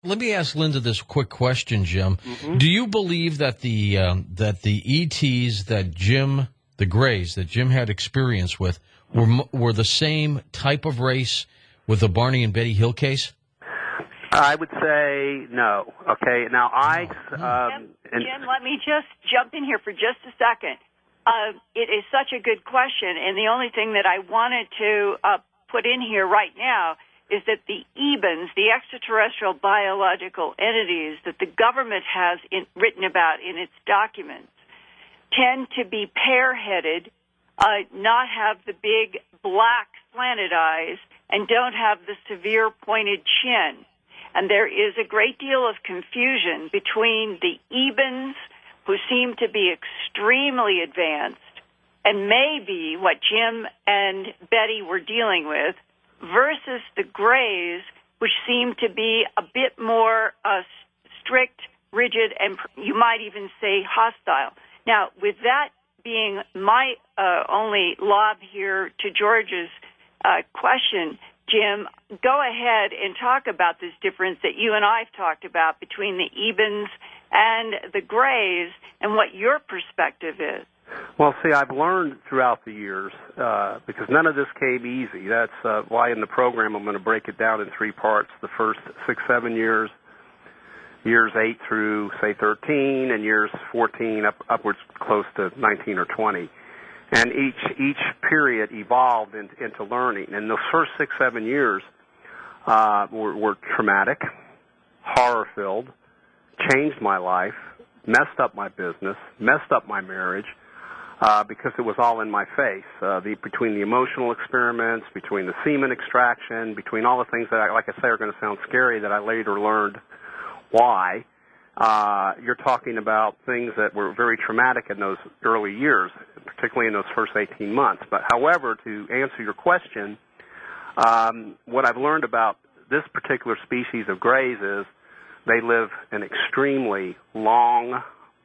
Let me ask Linda this quick question, Jim. Mm-hmm. Do you believe that the ETs the Greys that Jim had experience with, were the same type of race with the Barney and Betty Hill case? I would say no. Okay. Now Jim, let me just jump in here for just a second. It is such a good question, and the only thing that I wanted to put in here right now is that the EBANs, the extraterrestrial biological entities that the government has written about in its documents, tend to be pair-headed, not have the big black slanted eyes, and don't have the severe pointed chin. And there is a great deal of confusion between the EBANs, who seem to be extremely advanced, and maybe what Jim and Betty were dealing with, versus the Greys, which seem to be a bit more strict, rigid, and you might even say hostile. Now, with that being my only lob here to George's question, Jim, go ahead and talk about this difference that you and I have talked about between the EBANs and the Greys and what your perspective is. Well, see, I've learned throughout the years, because none of this came easy. That's why in the program I'm going to break it down in three parts. The first 6, 7 years, years 8 through, say, 13, and years 14 upwards close to 19 or 20. And each period evolved into learning. And those first 6, 7 years were traumatic, horror-filled, changed my life, messed up my business, messed up my marriage, because it was all in my face. Between the emotional experiments, between the semen extraction, between all the things that, like I say, are going to sound scary that I later learned why. You're talking about things that were very traumatic in those early years, particularly in those first 18 months. But however, to answer your question, what I've learned about this particular species of Greys is they live an extremely long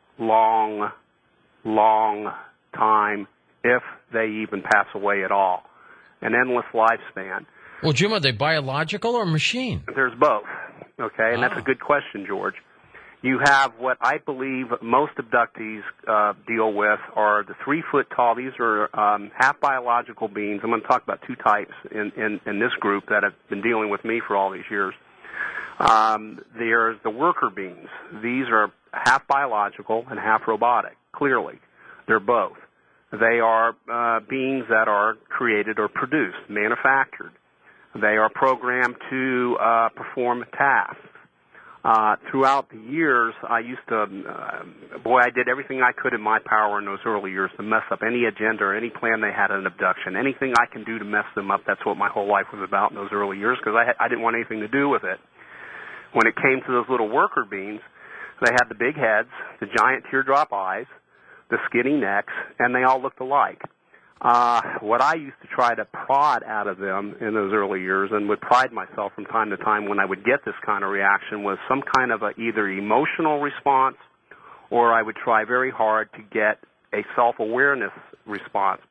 time, if they even pass away at all. An endless lifespan. Well, Jim, are they biological or machine? There's both, okay? And that's a good question, George. You have what I believe most abductees deal with are the 3-foot-tall. These are half biological beings. I'm going to talk about two types in this group that have been dealing with me for all these years. There's the worker beings. These are half biological and half robotic, clearly. They're both. They are beings that are created or produced, manufactured. They are programmed to perform tasks. Throughout the years, I used to, I did everything I could in my power in those early years to mess up any agenda or any plan they had an abduction. Anything I can do to mess them up, that's what my whole life was about in those early years, because I didn't want anything to do with it. When it came to those little worker beings, they had the big heads, the giant teardrop eyes, the skinny necks, and they all looked alike. What I used to try to prod out of them in those early years, and would pride myself from time to time when I would get this kind of reaction, was some kind of either emotional response, or I would try very hard to get a self-awareness response.